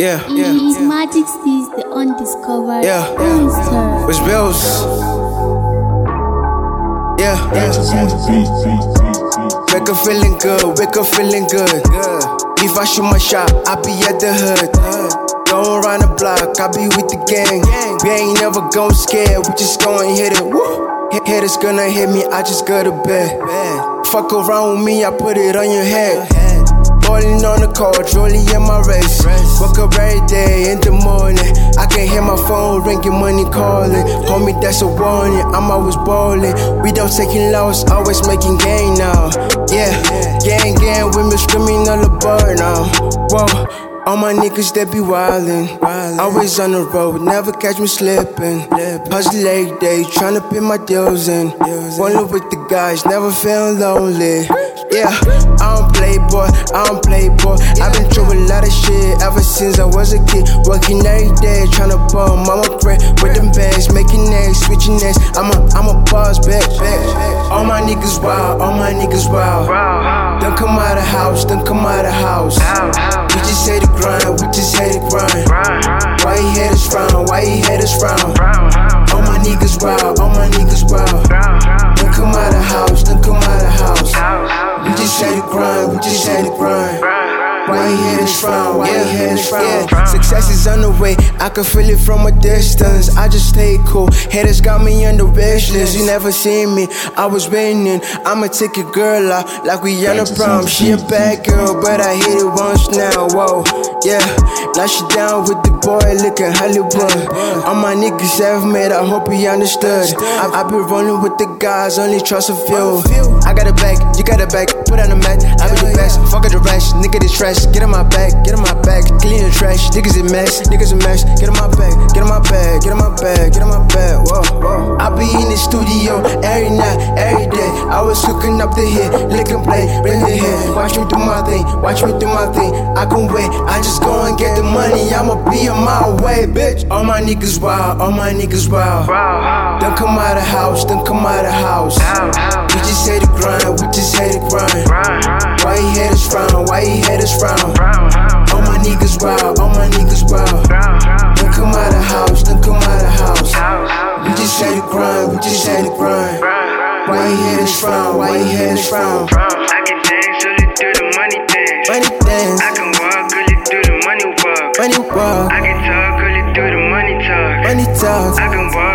His Majesty's the undiscovered monster. Which bills? Wake up feeling good, wake up feeling good. If I shoot my shot, I be at the hood. Going around the block, I be with the gang. We ain't never gon' scare, we just gon' hit it. Woo. Haters gonna hit me, I just go to bed. Fuck around with me, I put it on your head. Ballin' on the court, rolling in my race. Woke up every day in the morning. I can hear my phone ringing, money calling. Homie, that's a warning, I'm always ballin'. We don't taking loss, always making gain now. Yeah, gang with me screaming all about now. Whoa. All my niggas that be wildin', always on the road, never catch me slippin'. Hustle every day, tryna pay my deals in. Rollin' with the guys, never feelin' lonely. Yeah, I don't play boy. I've been through a lot of shit ever since I was a kid. Working every day, tryna ball, mama pray with them bags, making eggs, switching eggs. I'm a boss, bitch. All my niggas wild, Don't come out of house, We just hate the grind, Why you haters frown? All my niggas wild, Don't come out of house, We just hate the grind, Why you haters frown? Success is on the way, I can feel it from a distance. I just stay cool, haters got me on the wish list. You never seen me, I was winning. I'ma take your girl out like we on a prom. She a bad girl, but I hit it once now, whoa. Yeah, now she down with the boy, looking Hollywood. All my niggas self-made, I hope he understood. I be rolling with the guys, only trust a few. I got a bag, you got a bag, put on the mat. I be the best, fuck up the rest, nigga this trash. Get in my bag, clean the trash. Niggas a mess, get in my bag, whoa. I be in the studio every night, every day. I was cooking up the hit, lick and play, bring the hit. Watch me do my thing, I can wait, I just go and get the money, I'ma be on my way, bitch. All my niggas wild, Don't come out of house, We just hate the grind, Why you haters frown? All my niggas wild, Don't come out of house, We just hate the grind, Why you haters frown? I can dance only do the money dance. I can walk only do the money walk. I can talk only do the money talk. I can walk